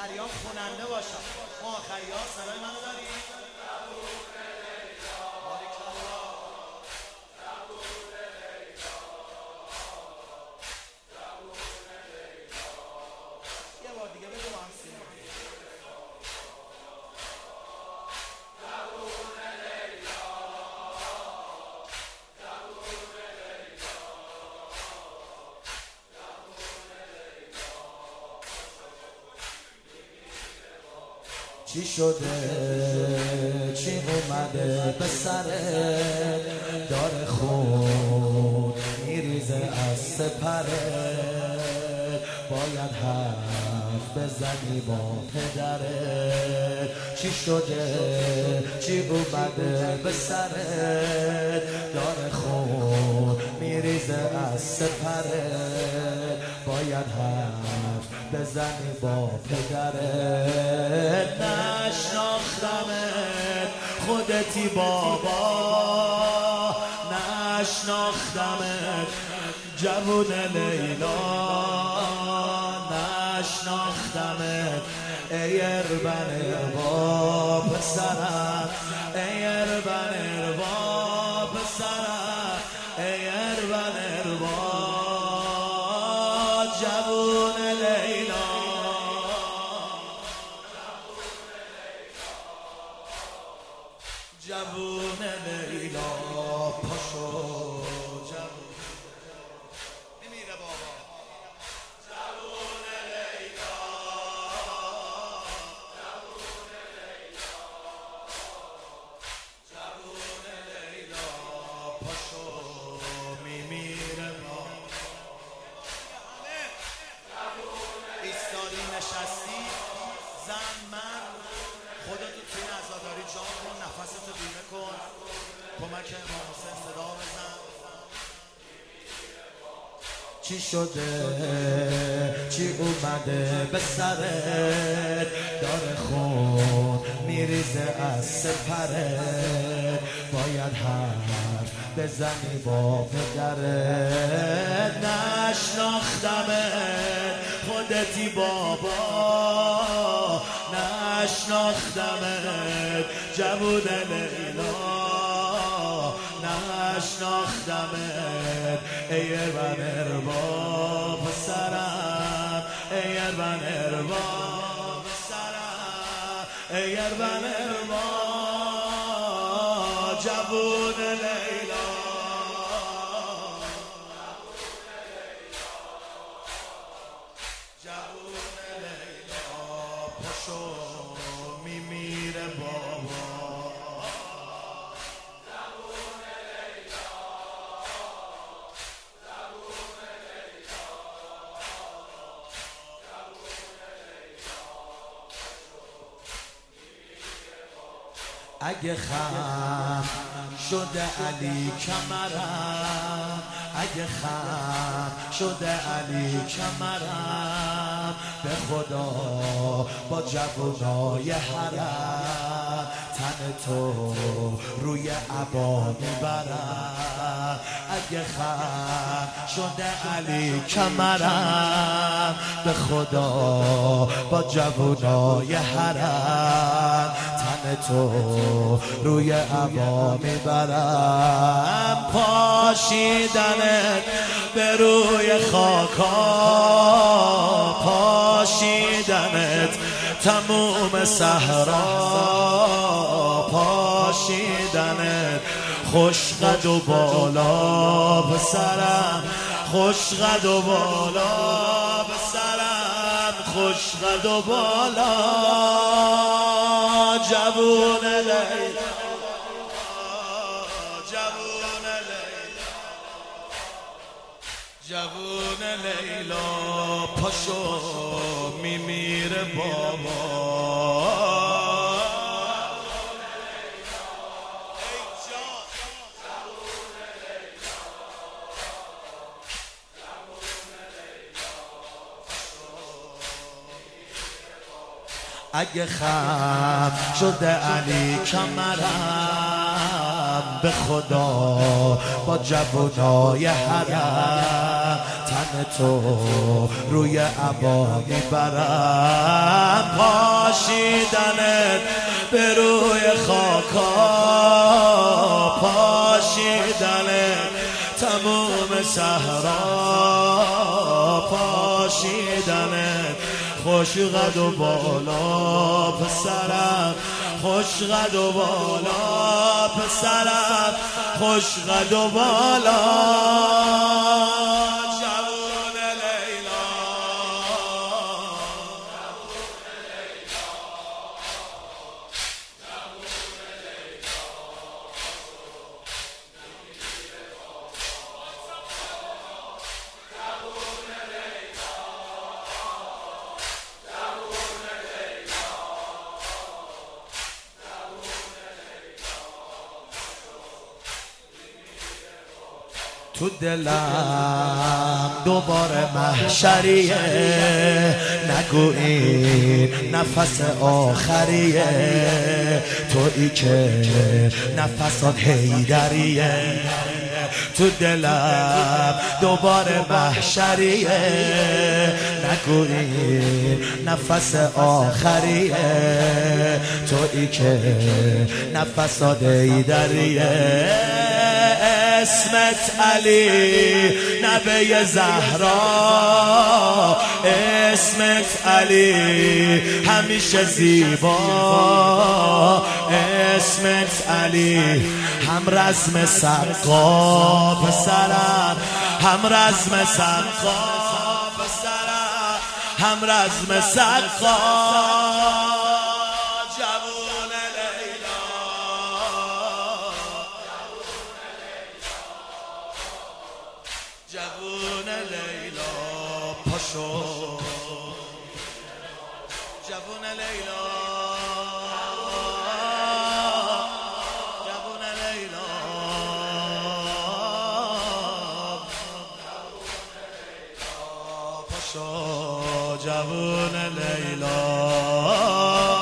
آخریان خوننده باشن. ما آخریان صدای منو داریم؟ یه بار دیگه بگو با هم سینه. چی شده چی اومده به سرت داره خون میریزه از سپرت باید حرف بزنی با پدرت چی شده چی اومده به سرت داره خون میریزه از سپرت باید حرف بزنی با پدرت نشناختمت خودتی بابا نشناختمت جوون لیلا نشناختمت ای اربن اربا پسرم ای اربن اربا پسرم ای اربن اربا جوون لیلا جوون لیلا پاشو جوون میمیره بابا جوون لیلا جوون لیلا پاشو میمیره بابا ایستادی نشستی زن من خودتو توی عزاداری جا کن نفستو بیمه کن کمک امام حسین صدا بزن چی شده چی اومده به سرت داره خون میریزه از سپرت باید حرف بزنی با پدرت نشناختمت خودتی بابا نشناختمت جوون لیلا نشناختمت ای اربن اربا پسرم ای اربن اربا پسرم ای اربن اربا جوون لیلا جوون لیلا پاشو میمیره بابا اگه خم شده علی کمرم اگه خم شده علی کمرم به خدا با جوونای حرم تن تو روی عبا میبرم اگه خم شده علی کمرم به خدا با جوونای حرم تن تو روی عبا میبرم پاشیدنت به روی خاکا پاشیدنت تموم صحرا پاشیدنت خوش قد و بالا پسرم خوش قد و بالا پسرم خوش قد و بالا جوون لیلا جوون لیلا جوون لیلا پاشو میمیره بابا اگه خم شده علی کمرم به خدا با جوونای حرم تن چشم تو روی عبا میبرم، پاشیدنت به روی خاکا، پاشیدنت تموم صحرا، پاشیدنت خوش قد و بالا پسرم، خوش قد و بالا پسرم، خوش قد و بالا جوون لیلا. تو دلم دوباره محشریه، نگو این نفس آخریه، تویی که نفسات حیدریه. تو دلم دوباره محشریه، نگو این نفس آخریه، تویی که نفسات حیدریه. اسمت علی نبی زهرا، اسمت علی همیشه زیبا، اسمت علی هم رزم سقا پسرم، هم رزم سقا پسرم، هم رزم سقا جوون لیلا. جوون لیلا پاشو، جوون لیلا، جوون لیلا پاشو، جوون لیلا.